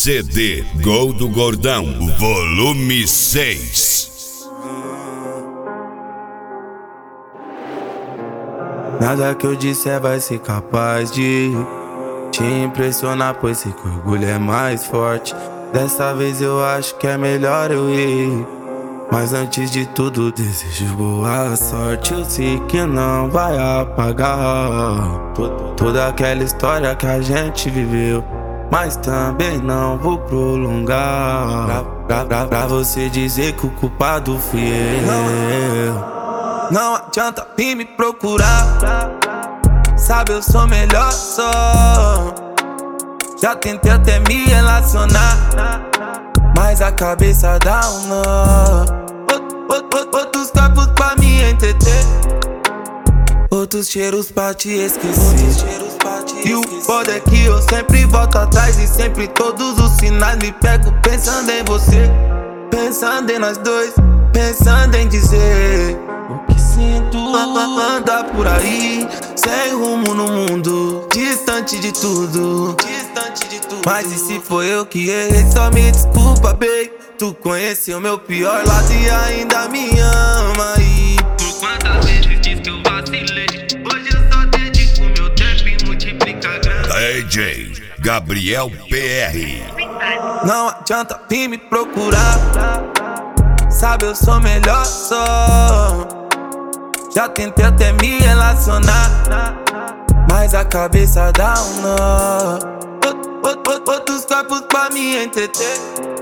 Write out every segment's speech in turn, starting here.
CD Gol do Gordão, volume 6. Nada que eu disser vai ser capaz de te impressionar, pois sei que o orgulho é mais forte. Dessa vez eu acho que é melhor eu ir, mas antes de tudo desejo boa sorte. Eu sei que não vai apagar toda aquela história que a gente viveu, mas também não vou prolongar pra você dizer que o culpado fui eu. Não adianta vir me procurar, sabe eu sou melhor só. Já tentei até me relacionar, mas a cabeça dá um nó. Outros corpos pra me entreter, outros cheiros pra te esquecer. E o foda é que eu sempre volto atrás e sempre todos os sinais me pego pensando em você, pensando em nós dois, pensando em dizer o que sinto. Anda por aí, sem rumo no mundo, distante de tudo. Mas e se foi eu que errei, só me desculpa, baby. Tu conheceu meu pior lado e ainda me ama. E por quantas vezes diz que eu vacilei, hoje eu só dedico meu tempo e multiplica a grana. DJ Gabriel PR. Não adianta vir me procurar, sabe eu sou melhor só. Já tentei até me relacionar, mas a cabeça dá um nó. Outros corpos pra me entreter,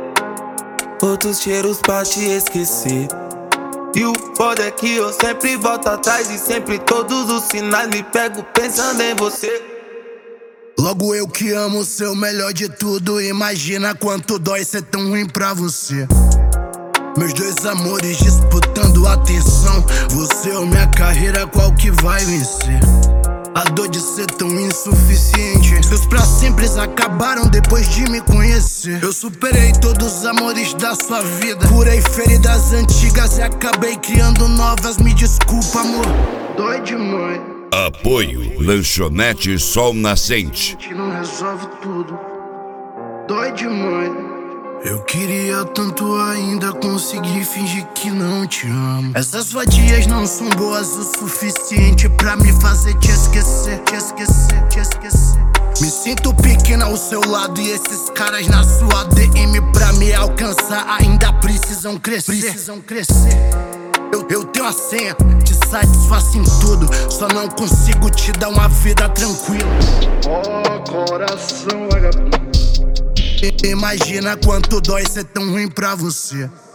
outros cheiros pra te esquecer. E o foda é que eu sempre volto atrás e sempre todos os sinais me pego pensando em você. Logo eu que amo ser o melhor de tudo, imagina quanto dói ser tão ruim pra você. Meus dois amores disputando atenção, você ou minha carreira, qual que vai vencer? A dor de ser tão insuficiente, seus pra sempre acabaram depois de me conhecer. Eu superei todos os amores da sua vida, curei feridas antigas e acabei criando novas. Me desculpa, amor, dói demais. Apoio Lanchonete Sol Nascente. A gente não resolve tudo, dói demais. Eu queria tanto ainda conseguir fingir que não te amo. Essas vadias não são boas o suficiente pra me fazer te esquecer, te esquecer, te esquecer. Me sinto pequena ao seu lado e esses caras na sua DM pra me alcançar ainda precisam crescer, precisam crescer. Eu tenho a senha, te satisfaço em tudo, só não consigo te dar uma vida tranquila. Oh, coração vagabundo, imagina quanto dói ser tão ruim pra você.